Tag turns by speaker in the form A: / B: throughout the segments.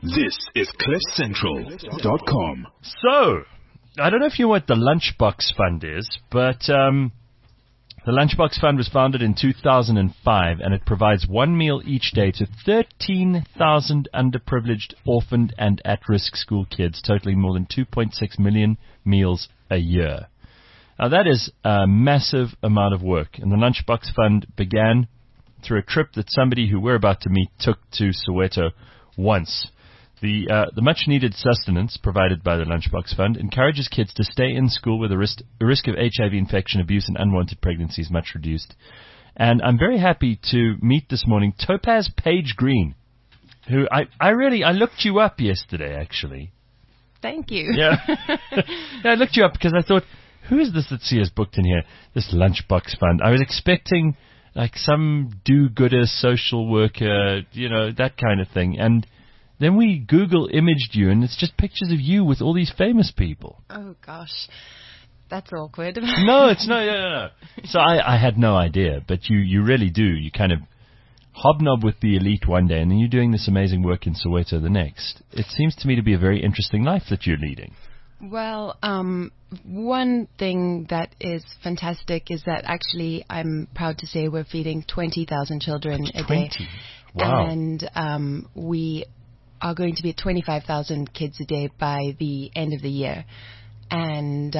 A: This is CliffCentral.com.
B: So, I don't know if you know what the Lunchbox Fund is, but the Lunchbox Fund was founded in 2005, and it provides one meal each day to 13,000 underprivileged, orphaned, and at-risk school kids, totaling more than 2.6 million meals a year. Now, that is a massive amount of work, and the Lunchbox Fund began through a trip that somebody who we're about to meet took to Soweto once. The much-needed sustenance provided by the Lunchbox Fund encourages kids to stay in school where the risk of HIV infection, abuse, and unwanted pregnancy is much reduced. And I'm very happy to meet this morning Topaz Page Green, who I looked you up yesterday, actually.
C: Thank you.
B: Yeah. I looked you up because I thought, who is this that she has booked in here? This Lunchbox Fund. I was expecting like some do-gooder social worker, that kind of thing. And then we Google imaged you, and it's just pictures of you with all these famous people.
C: Oh, gosh. That's awkward.
B: No, it's not. No. So I had no idea, but you really do. You kind of hobnob with the elite one day, and then you're doing this amazing work in Soweto the next. It seems to me to be a very interesting life that you're leading.
C: Well, one thing that is fantastic is that actually I'm proud to say we're feeding 20,000 children a day.
B: 20? Wow.
C: And we are going to be at 25,000 kids a day by the end of the year. And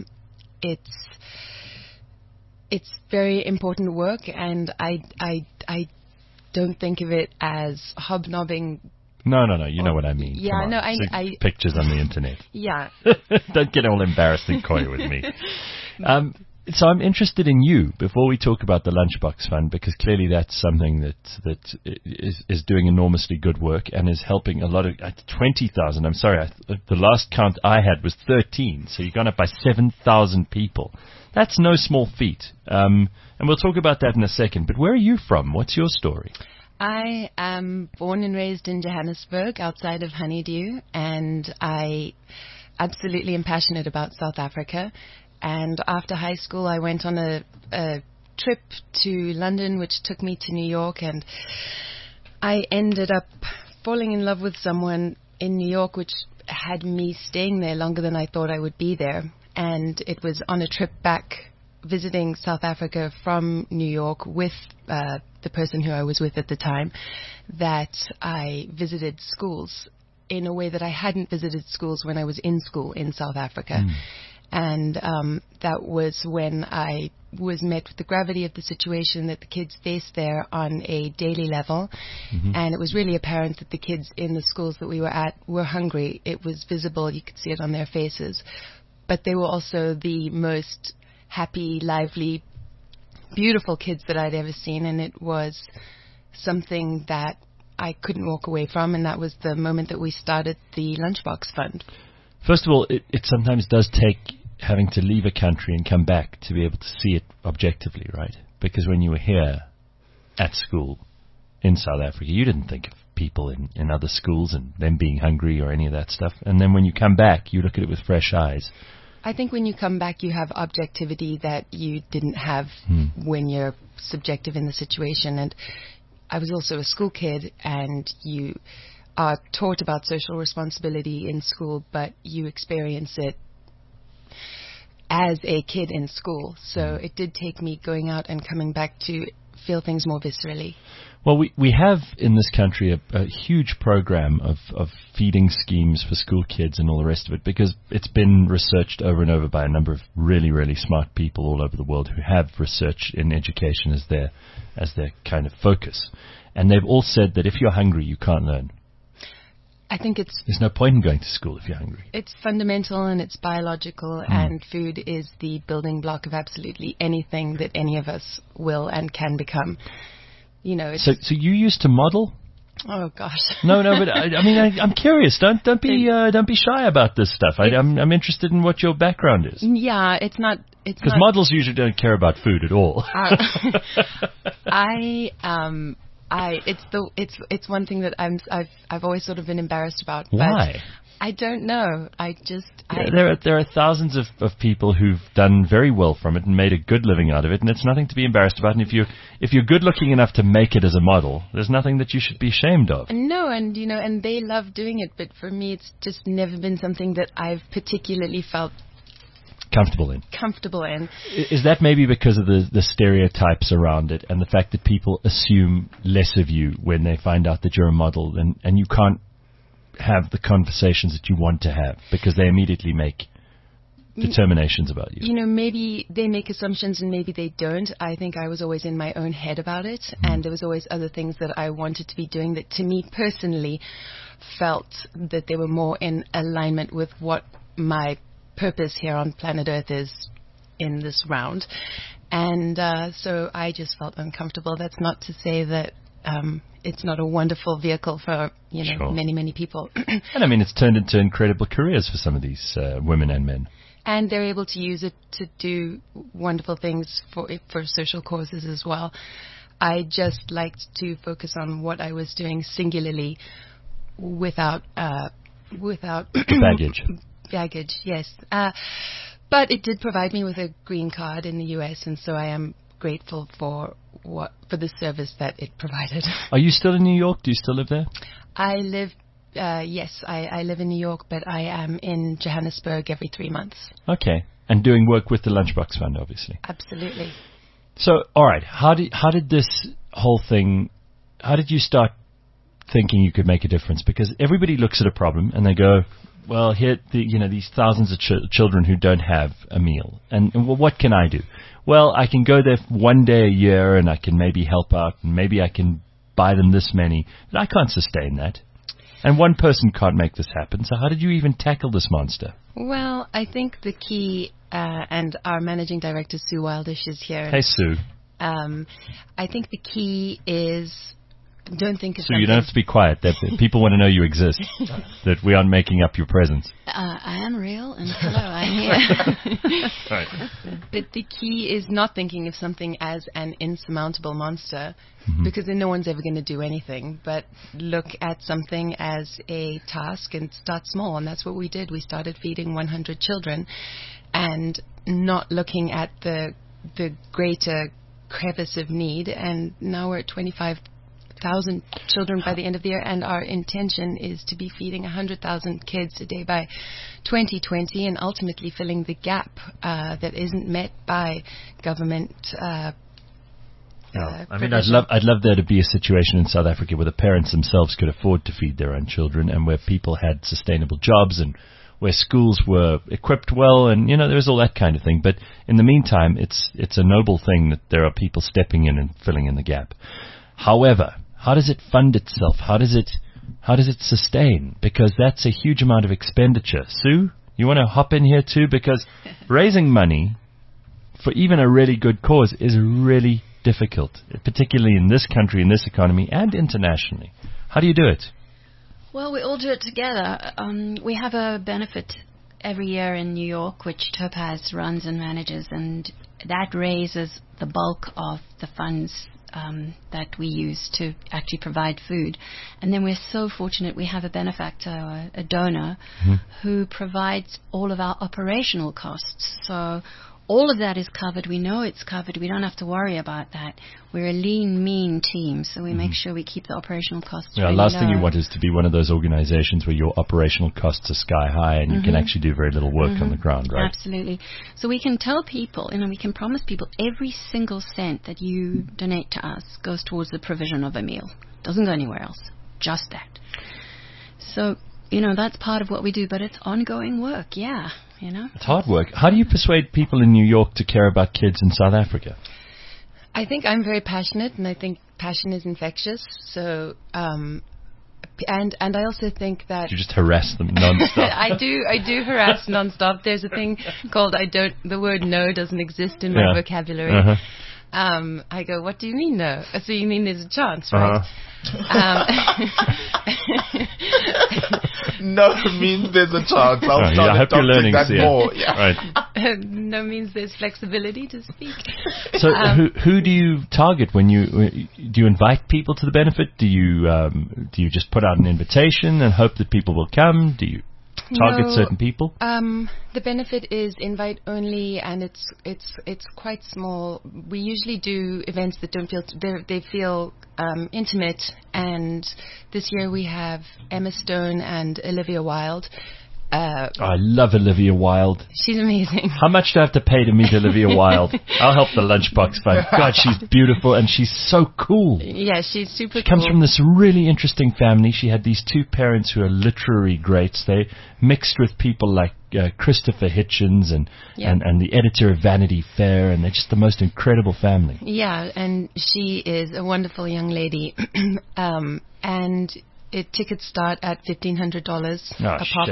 C: it's very important work, and I don't think of it as hobnobbing.
B: No, you know what I mean.
C: Yeah, no,
B: I pictures on the internet.
C: Yeah.
B: Don't get all embarrassed and coy with me. So I'm interested in you before we talk about the Lunchbox Fund, because clearly that's something that is doing enormously good work and is helping a lot of 20,000. I'm sorry, the last count I had was 13, so you've gone up by 7,000 people. That's no small feat. And we'll talk about that in a second. But where are you from? What's your story?
C: I am born and raised in Johannesburg, outside of Honeydew, and I absolutely am passionate about South Africa. And after high school, I went on a trip to London, which took me to New York, and I ended up falling in love with someone in New York, which had me staying there longer than I thought I would be there. And it was on a trip back visiting South Africa from New York with the person who I was with at the time that I visited schools in a way that I hadn't visited schools when I was in school in South Africa. And that was when I was met with the gravity of the situation that the kids faced there on a daily level. And it was really apparent that the kids in the schools that we were at were hungry. It was visible. You could see it on their faces. But they were also the most happy, lively, beautiful kids that I'd ever seen. And it was something that I couldn't walk away from. And that was the moment that we started the Lunchbox Fund.
B: First of all, it sometimes does take having to leave a country and come back to be able to see it objectively, right? Because when you were here at school in South Africa, you didn't think of people in other schools and them being hungry or any of that stuff. And then when you come back, you look at it with fresh eyes.
C: I think when you come back, you have objectivity that you didn't have when you're subjective in the situation. And I was also a school kid, and you are taught about social responsibility in school, but you experience it as a kid in school. So it did take me going out and coming back to feel things more viscerally.
B: Well, we have in this country a huge program of feeding schemes for school kids and all the rest of it, because it's been researched over and over by a number of really, really smart people all over the world who have research in education as their kind of focus. And they've all said that if you're hungry, you can't learn.
C: I think
B: there's no point in going to school if you're hungry.
C: It's fundamental and it's biological, and food is the building block of absolutely anything that any of us will and can become. So you used to model? Oh gosh.
B: No, but I'm curious. Don't be shy about this stuff. I'm interested in what your background is.
C: Yeah, it's not.
B: Because models usually don't care about food at all.
C: It's one thing that I've always sort of been embarrassed about.
B: Why?
C: But I don't know.
B: There are thousands of people who've done very well from it and made a good living out of it, and it's nothing to be embarrassed about. And if you're good looking enough to make it as a model, there's nothing that you should be ashamed of.
C: No, and they love doing it, but for me, it's just never been something that I've particularly felt
B: comfortable in. Is that maybe because of the stereotypes around it and the fact that people assume less of you when they find out that you're a model, and you can't have the conversations that you want to have because they immediately make determinations about you?
C: Maybe they make assumptions and maybe they don't. I think I was always in my own head about it, and there was always other things that I wanted to be doing that to me personally felt that they were more in alignment with what my purpose here on planet Earth is in this round. And so I just felt uncomfortable. That's not to say that it's not a wonderful vehicle for
B: Sure.
C: many people.
B: And I mean, it's turned into incredible careers for some of these women and men.
C: And they're able to use it to do wonderful things for social causes as well. I just liked to focus on what I was doing singularly, without
B: Baggage.
C: Baggage, yes. But it did provide me with a green card in the U.S., and so I am grateful for the service that it provided.
B: Are you still in New York? Do you still live there?
C: I live in New York, but I am in Johannesburg every 3 months.
B: Okay. And doing work with the Lunchbox Fund, obviously.
C: Absolutely.
B: So, all right, how did this whole thing, how did you start thinking you could make a difference? Because everybody looks at a problem and they go, well, here, these thousands of children who don't have a meal. And what can I do? Well, I can go there one day a year and I can maybe help out and maybe I can buy them this many. But I can't sustain that. And one person can't make this happen. So how did you even tackle this monster?
C: Well, I think the key, and our managing director, Sue Wildish, is here.
B: Hey, Sue.
C: I think the key is don't think of
B: So you don't have to be quiet. That people want to know you exist. That we aren't making up your presence.
D: I am real, and hello, I'm here.
B: Right.
C: But the key is not thinking of something as an insurmountable monster, because then no one's ever going to do anything. But look at something as a task and start small, and that's what we did. We started feeding 100 children, and not looking at the greater crevice of need. And now we're at 25,000 children by the end of the year, and our intention is to be feeding 100,000 kids a day by 2020, and ultimately filling the gap that isn't met by government.
B: I'd love there to be a situation in South Africa where the parents themselves could afford to feed their own children, and where people had sustainable jobs, and where schools were equipped well, and there was all that kind of thing. But in the meantime, it's a noble thing that there are people stepping in and filling in the gap. However, how does it fund itself? How does it sustain? Because that's a huge amount of expenditure. Sue, you want to hop in here too? Because raising money for even a really good cause is really difficult, particularly in this country, in this economy, and internationally. How do you do it?
D: Well, we all do it together. We have a benefit every year in New York, which Topaz runs and manages, and that raises the bulk of the funds that we use to actually provide food. And then we're so fortunate we have a benefactor, a donor, who provides all of our operational costs. So all of that is covered. We know it's covered. We don't have to worry about that. We're a lean, mean team, so we make sure we keep the operational costs really
B: last
D: low.
B: thing you want is to be one of those organizations where your operational costs are sky high and you can actually do very little work on the ground, right?
D: Absolutely. So we can tell people, we can promise people every single cent that you donate to us goes towards the provision of a meal. Doesn't go anywhere else. Just that. So, that's part of what we do, but it's ongoing work,
B: It's hard work. How do you persuade people in New York to care about kids in South Africa?
C: I think I'm very passionate, and I think passion is infectious. So, and I also think that
B: You just harass them nonstop.
C: I do harass nonstop. There's a thing called the word no doesn't exist in my vocabulary. I go, what do you mean no? So you mean there's a chance, right?
E: No means there's a chance. I'll start
B: I hope you're learning
E: that
B: Sia.
E: more. Yeah.
B: Right.
C: No means there's flexibility to speak.
B: So who do you target when do you invite people to the benefit? Do you just put out an invitation and hope that people will come? Do you target certain people?
C: The benefit is invite only, and it's quite small. We usually do events that don't feel they feel intimate, and this year we have Emma Stone and Olivia Wilde.
B: I love Olivia Wilde.
C: She's amazing.
B: How much do I have to pay to meet Olivia Wilde? I'll help the Lunchbox Fund. God, she's beautiful and she's so cool.
C: Yeah, she's super cool.
B: She comes from this really interesting family. She had these two parents who are literary greats. They mixed with people like Christopher Hitchens and the editor of Vanity Fair, and they're just the most incredible family.
C: Yeah, and she is a wonderful young lady. And tickets start at $1,500 a pop.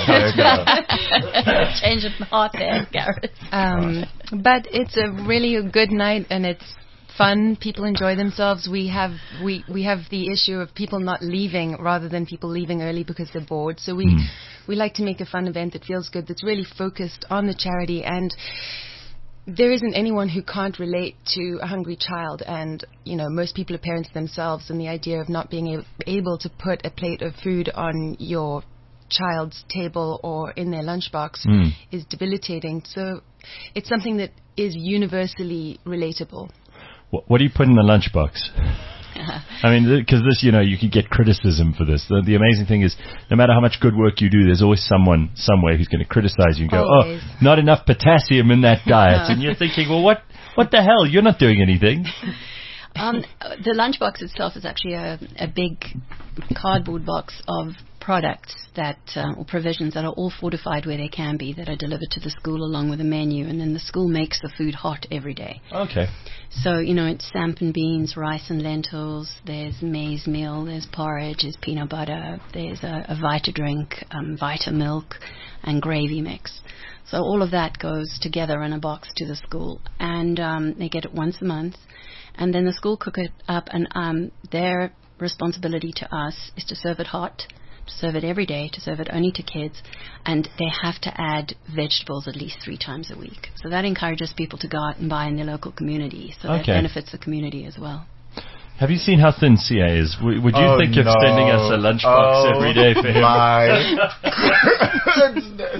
D: Change of heart there, Gareth.
C: But it's a really good night, and it's fun. People enjoy themselves. We have the issue of people not leaving rather than people leaving early because they're bored. So we like to make a fun event that feels good, that's really focused on the charity. And there isn't anyone who can't relate to a hungry child, and most people are parents themselves, and the idea of not being able to put a plate of food on your child's table or in their lunchbox is debilitating. So it's something that is universally relatable.
B: What do you put in the lunchbox? I mean, because this, you can get criticism for this. The amazing thing is, no matter how much good work you do, there's always someone somewhere who's going to criticize you and go,
C: always.
B: "Oh, not enough potassium in that diet." And you're thinking, well, what the hell? You're not doing anything.
D: The lunchbox itself is actually a big cardboard box of products or provisions that are all fortified where they can be, that are delivered to the school along with a menu, and then the school makes the food hot every day.
B: Okay.
D: So, it's samp beans, rice and lentils, there's maize meal, there's porridge, there's peanut butter, there's a Vita drink, Vita milk, and gravy mix. So all of that goes together in a box to the school, and they get it once a month, and then the school cook it up, and their responsibility to us is to serve it hot, to serve it every day, to serve it only to kids, and they have to add vegetables at least 3 times a week. So that encourages people to go out and buy in their local community, so that benefits the community as well.
B: Have you seen how thin Sia is? Would you think of sending us a lunchbox every day for him?
E: My goodness.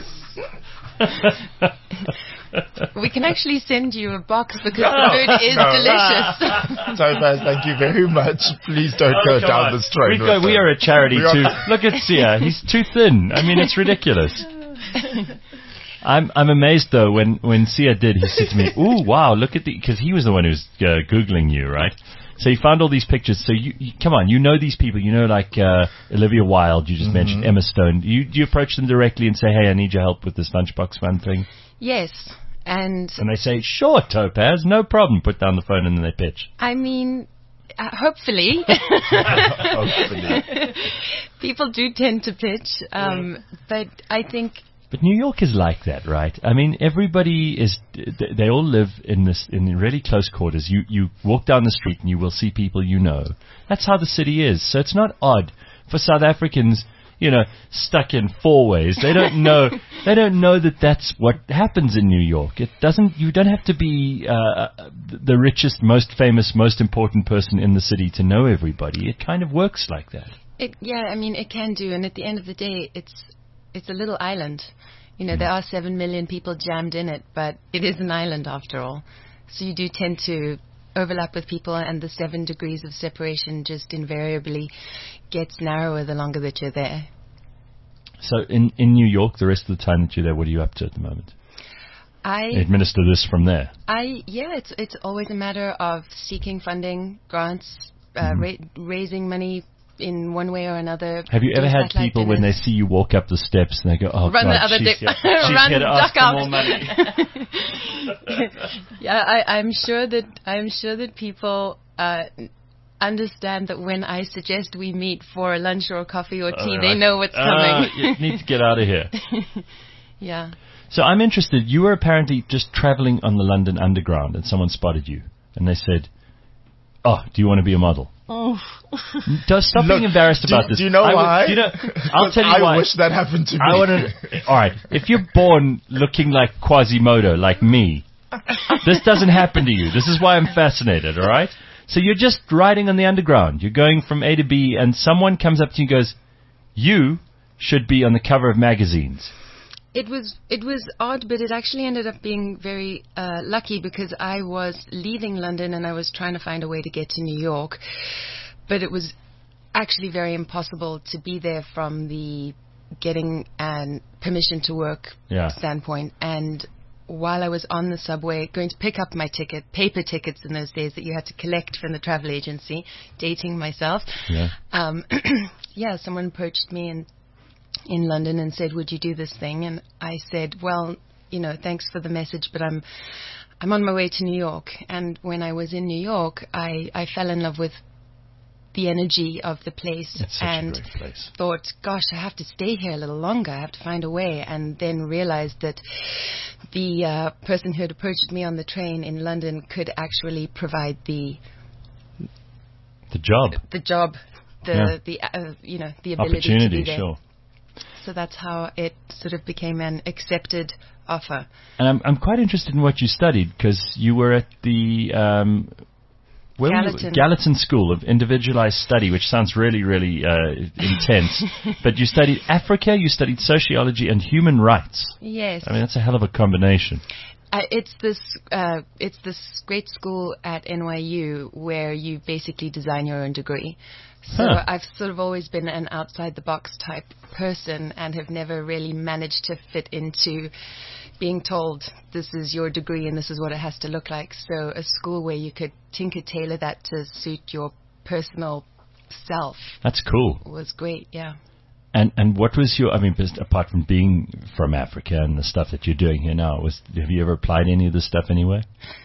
C: We can actually send you a box because the food is delicious.
E: Topaz, thank you very much. Please don't go down this train.
B: We are a charity too. Look at Sia. He's too thin. I mean, it's ridiculous. I'm amazed though when Sia did. He said to me, "Ooh, wow, look at because he was the one who was Googling you, right?" So you found all these pictures. So you come on, these people. Like Olivia Wilde, you just mentioned, Emma Stone. Do you approach them directly and say, "Hey, I need your help with this Lunchbox Fund thing"?
C: Yes. And
B: they say, "Sure, Topaz, no problem." Put down the phone and then they pitch.
C: I mean, hopefully.
E: Hopefully.
C: People do tend to pitch, but I think...
B: But New York is like that, right? I mean, everybody they all live in really close quarters. You walk down the street and you will see people you know. That's how the city is. So it's not odd for South Africans, stuck in 4 ways. They don't know that that's what happens in New York. You don't have to be the richest, most famous, most important person in the city to know everybody. It kind of works like that. It
C: can do. And at the end of the day, it's a little island. There are 7 million people jammed in it, but it is an island after all. So you do tend to overlap with people, and the 7 degrees of separation just invariably gets narrower the longer that you're there.
B: So in New York, the rest of the time that you're there, what are you up to at the moment? I administer this from there.
C: It's always a matter of seeking funding, grants, raising money in one way or another.
B: Have you ever had people when they see you walk up the steps and they go, "Oh,
C: run
B: God,
C: the other
B: she's here to ask for more money"?
C: Yeah, I'm sure that people understand that when I suggest we meet for a lunch or a coffee or tea, they know what's coming.
B: You need to get out of here.
C: Yeah.
B: So I'm interested. You were apparently just traveling on the London Underground, and someone spotted you, and they said, "Oh, do you want to be a model?" Stop being embarrassed about this.
E: Do you know why?
B: I'll tell you why.
E: I wish that happened to me.
B: All right. If you're born looking like Quasimodo, like me, this doesn't happen to you. This is why I'm fascinated, all right? So you're just riding on the underground. You're going from A to B, and someone comes up to you and goes, you should be on the cover of magazines.
C: It was odd, but it actually ended up being very lucky because I was leaving London and I was trying to find a way to get to New York. But it was actually very impossible to be there from the getting an permission to work standpoint. And while I was on the subway going to pick up my ticket, paper tickets in those days that you had to collect from the travel agency, dating myself, someone approached me in London and said, would you do this thing? And I said, well, thanks for the message, but I'm on my way to New York. And when I was in New York, I fell in love with the energy of the place.
B: It's such a great place.
C: Thought, gosh, I have to stay here a little longer. I have to find a way. And then realized that the person who had approached me on the train in London could actually provide the
B: job.
C: The ability
B: opportunity,
C: to be there.
B: Sure.
C: So that's how it sort of became an accepted offer.
B: And I'm quite interested in what you studied, because you were at the Gallatin School of Individualized Study, which sounds really, really intense. But you studied Africa, you studied sociology and human rights.
C: Yes.
B: I mean, that's a hell of a combination.
C: It's this great school at NYU where you basically design your own degree. So I've sort of always been an outside-the-box type person and have never really managed to fit into being told this is your degree and this is what it has to look like. So a school where you could tailor that to suit your personal self.
B: That's cool.
C: Was great, yeah.
B: And what was apart from being from Africa and the stuff that you're doing here now, have you ever applied any of this stuff anywhere?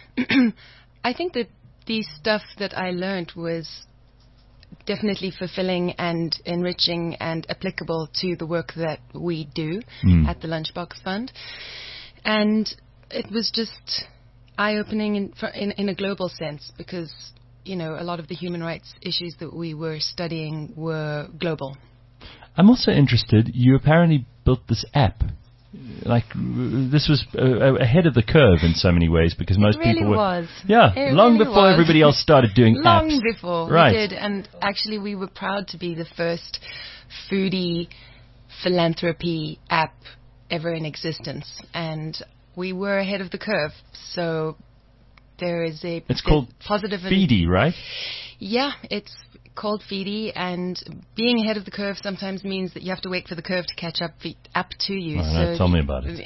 C: I think that the stuff that I learned was definitely fulfilling and enriching and applicable to the work that we do at the Lunchbox Fund. And it was just eye-opening in a global sense because, a lot of the human rights issues that we were studying were global.
B: I'm also interested, you apparently built this app. Like, this was ahead of the curve in so many ways because most people were...
C: Was.
B: Yeah,
C: it
B: long
C: really
B: before
C: was.
B: everybody else started doing apps.
C: Long before
B: right.
C: we did. And actually we were proud to be the first foodie philanthropy app ever in existence. And we were ahead of the curve. So there is
B: It's called
C: positive
B: Feedy, right?
C: Yeah, it's called Feedy, and being ahead of the curve sometimes means that you have to wait for the curve to catch up to you.
B: No, tell me about it.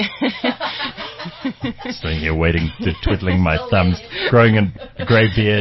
B: Sitting here waiting, twiddling my thumbs, growing a grey beard.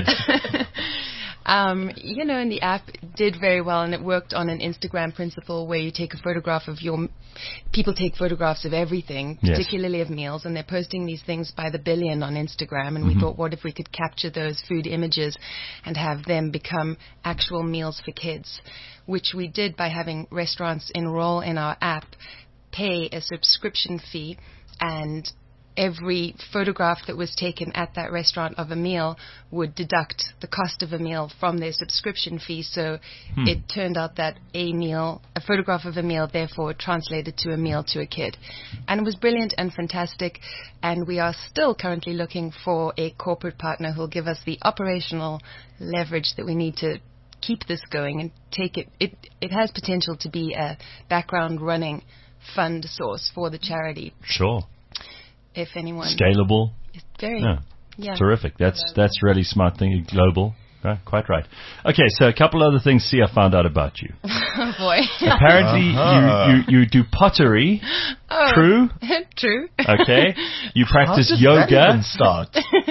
C: And the app did very well, and it worked on an Instagram principle where you take a photograph of people take photographs of everything, particularly of meals, and they're posting these things by the billion on Instagram. And we thought, what if we could capture those food images and have them become actual meals for kids, which we did by having restaurants enroll in our app, pay a subscription fee, and every photograph that was taken at that restaurant of a meal would deduct the cost of a meal from their subscription fee. So it turned out that a photograph of a meal, therefore, translated to a meal to a kid. And it was brilliant and fantastic. And we are still currently looking for a corporate partner who will give us the operational leverage that we need to keep this going and take it. It has potential to be a background running fund source for the charity.
B: Sure.
C: If anyone
B: scalable,
C: very
B: terrific. That's really smart thing. Global, quite right. Okay, so a couple other things Sia found out about you.
C: Oh boy!
B: Apparently, you do pottery.
C: Oh,
B: true.
C: True.
B: Okay. You practice
E: How did
B: yoga.
E: That even start?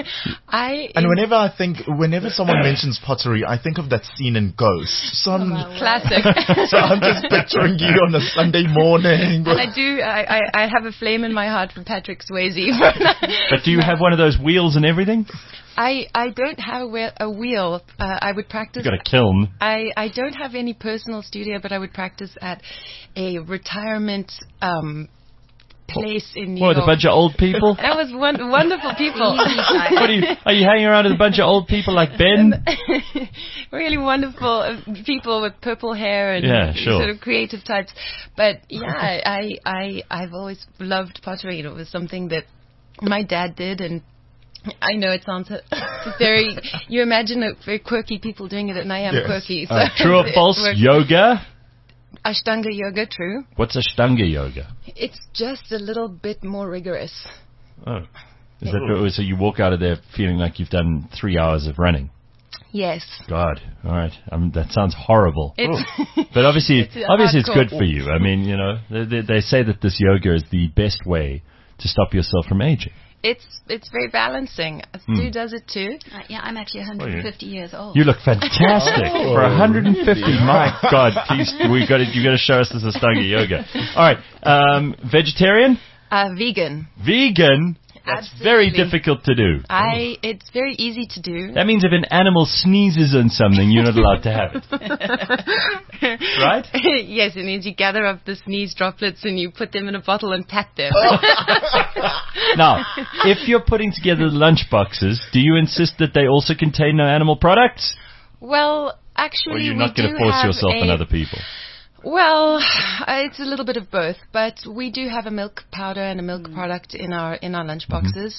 C: And
E: whenever someone mentions pottery, I think of that scene in Ghost.
C: Classic.
E: So I'm just picturing you on a Sunday morning.
C: And I have a flame in my heart for Patrick Swayze.
B: But do you have one of those wheels and everything?
C: I don't have a wheel. I would practice.
B: You've got a kiln.
C: I don't have any personal studio, but I would practice at a retirement place in New
B: What,
C: York.
B: a bunch of old people?
C: That was wonderful people.
B: What are you hanging around with a bunch of old people like Ben?
C: Really wonderful people with purple hair and
B: Yeah, sure.
C: sort of creative types. But yeah, I've always loved pottery. It was something that my dad did, and I know it sounds very. You imagine very quirky people doing it, and I am
E: Yes.
C: quirky. So
B: True or
C: it
B: false?
C: works.
B: Yoga?
C: Ashtanga yoga, true.
B: What's Ashtanga yoga?
C: It's just a little bit more rigorous.
B: Oh. Is that so you walk out of there feeling like you've done 3 hours of running?
C: Yes.
B: God, all right. That sounds horrible.
C: It's
B: But obviously it's
C: hardcore.
B: good for you. I mean, you know, they say that this yoga is the best way to stop yourself from aging.
C: It's very balancing. Sue does it too.
D: Yeah, I'm actually 150 years old.
B: You look fantastic for 150. My God, please, you got to show us this Ashtanga yoga. All right, vegetarian,
C: Vegan.
B: vegan. That's very
C: Absolutely.
B: difficult to do.
C: It's very easy to do.
B: That means if an animal sneezes on something, you're not allowed to have it. Right?
C: Yes, it means you gather up the sneeze droplets and you put them in a bottle and pat them.
B: Now, if you're putting together lunch boxes, do you insist that they also contain no animal products?
C: Well, actually,
B: Or you're
C: we
B: not going
C: do
B: to force
C: have
B: yourself on other people?
C: Well, it's a little bit of both, but we do have a milk powder and a milk product in our lunch boxes.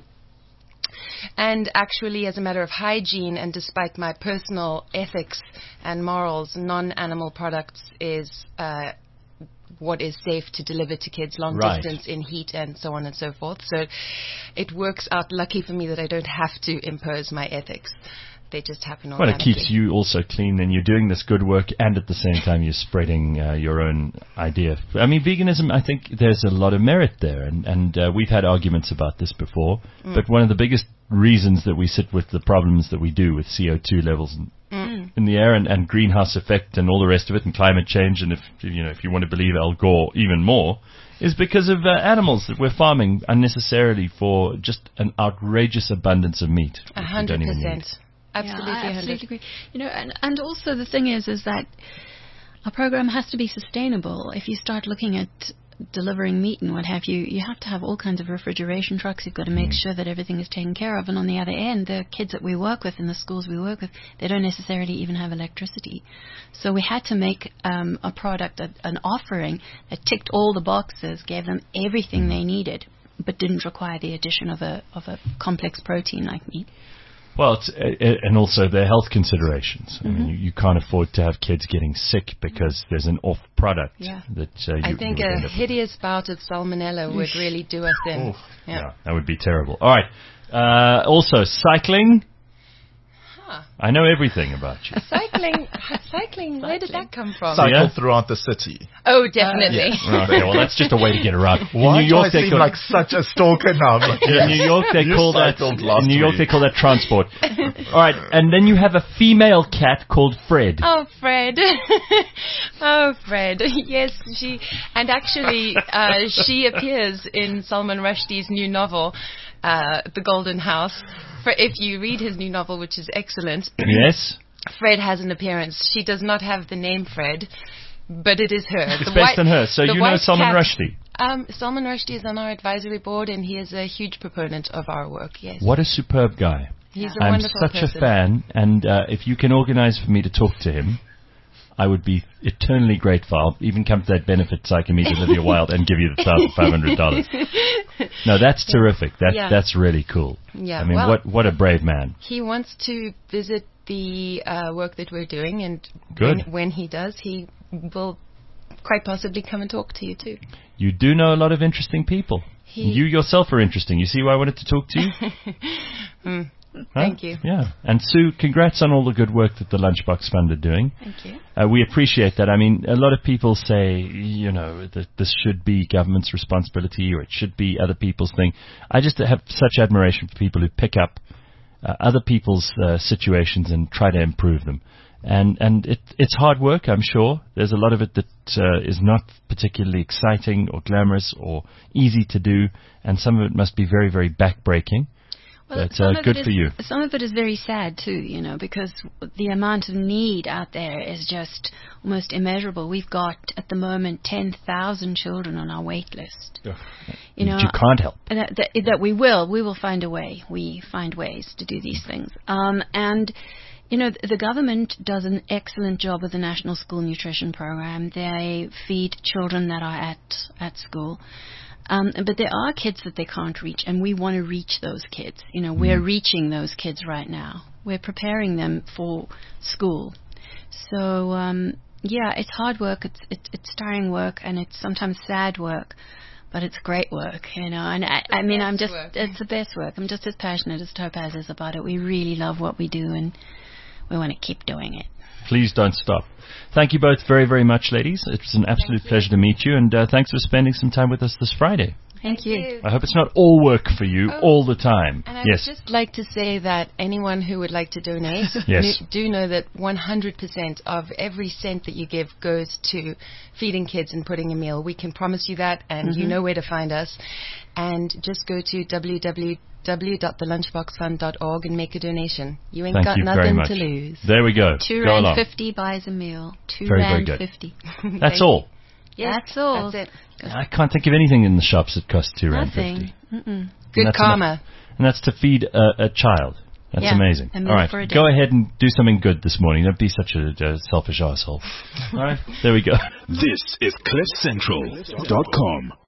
C: And actually, as a matter of hygiene, and despite my personal ethics and morals, non-animal products is what is safe to deliver to kids long
B: Right.
C: distance in heat and so on and so forth. So it works out lucky for me that I don't have to impose my ethics. They just happen
B: Well, it
C: organically.
B: keeps you also clean, and you're doing this good work, and at the same time you're spreading your own idea. I mean, veganism, I think there's a lot of merit there, and we've had arguments about this before, but one of the biggest reasons that we sit with the problems that we do with CO2 levels in the air and greenhouse effect and all the rest of it, and climate change, and if you want to believe Al Gore even more, is because of animals that we're farming unnecessarily for just an outrageous abundance of meat. which we don't even need.
C: 100%. Absolutely,
D: Yeah, I
C: 100%.
D: absolutely agree. You know, and also the thing is that our program has to be sustainable. If you start looking at delivering meat and what have you, you have to have all kinds of refrigeration trucks. You've got to make sure that everything is taken care of. And on the other end, the kids that we work with in the schools we work with, they don't necessarily even have electricity. So we had to make a product, an offering that ticked all the boxes, gave them everything they needed, but didn't require the addition of a complex protein like meat.
B: Well, and also their health considerations. I mean, you can't afford to have kids getting sick because there's an off product
C: Yeah.
B: that
C: I think
B: you would
C: a
B: end up with.
C: hideous bout of salmonella would really do us in.
B: Yeah, that would be terrible. All right. Also, cycling. I know everything about you.
C: Cycling, where did that come from?
E: Cycle
B: Yeah.
E: throughout the city.
C: Oh, definitely.
B: Okay, well, that's just a way to get around.
E: Why
B: In New York,
E: do I
B: they
E: seem like such a stalker now? I'm like,
B: in New York, they
E: You
B: call that
E: cycled last week.
B: transport. All right, and then you have a female cat called Fred.
C: Oh, Fred. Oh, Fred. Yes, she appears in Salman Rushdie's new novel, The Golden House. If you read his new novel, which is excellent,
B: Yes.
C: Fred has an appearance. She does not have the name Fred, but it is her.
B: It's based on her. So
C: the
B: you know
C: white
B: Salman
C: cat-
B: Rushdie.
C: Salman Rushdie is on our advisory board, and he is a huge proponent of our work. Yes,
B: What a superb guy.
C: he's a
B: I'm
C: wonderful
B: such
C: person.
B: a fan, and if you can organize for me to talk to him, I would be eternally grateful. I'll even come to that benefit so I can meet Olivia Wilde and give you the $1,500. No, that's terrific. That's really cool.
C: Yeah,
B: I mean,
C: well-
B: what a brave man.
C: He wants to visit the work that we're doing, and
B: Good.
C: when he does, he will quite possibly come and talk to you too.
B: You do know a lot of interesting people. You yourself are interesting. You see why I wanted to talk to you? Huh?
C: Thank you.
B: Yeah. And Sue, congrats on all the good work that the Lunchbox Fund are doing.
D: Thank you.
B: We appreciate that. I mean, a lot of people say, that this should be government's responsibility or it should be other people's thing. I just have such admiration for people who pick up other people's situations and try to improve them. And it's hard work, I'm sure. There's a lot of it that is not particularly exciting or glamorous or easy to do, and some of it must be very, very backbreaking. But good for you.
D: Some of it is very sad too, because the amount of need out there is just almost immeasurable. We've got at the moment 10,000 children on our wait list.
B: You can't help.
D: That we will find a way. We find ways to do these things. And the government does an excellent job with the National School Nutrition Program. They feed children that are at school. But there are kids that they can't reach, and we want to reach those kids. We're reaching those kids right now. We're preparing them for school. So, it's hard work. It's tiring work, and it's sometimes sad work, but it's great work, And it's the best work. I'm just as passionate as Topaz is about it. We really love what we do, and we want to keep doing it.
B: Please don't stop. Thank you both very, very much, ladies. It was an absolute pleasure to meet you, and thanks for spending some time with us this Friday.
D: Thank you.
B: I hope it's not all work for you all the time.
C: And I would just like to say that anyone who would like to donate, do know that 100% of every cent that you give goes to feeding kids and putting a meal. We can promise you that, and you know where to find us. And just go to www.thelunchboxfund.org and make a donation. You ain't got nothing to lose.
B: There we go.
D: $2.50 buys a meal. $2.50.
B: That's all.
D: Yes, that's all.
C: That's it.
B: I can't think of anything in the shops that costs
D: Nothing.
C: Good karma.
B: And that's to feed a child. That's amazing. All right, go ahead and do something good this morning. Don't be such a selfish asshole. All right, there we go.
A: This is CliffCentral.com.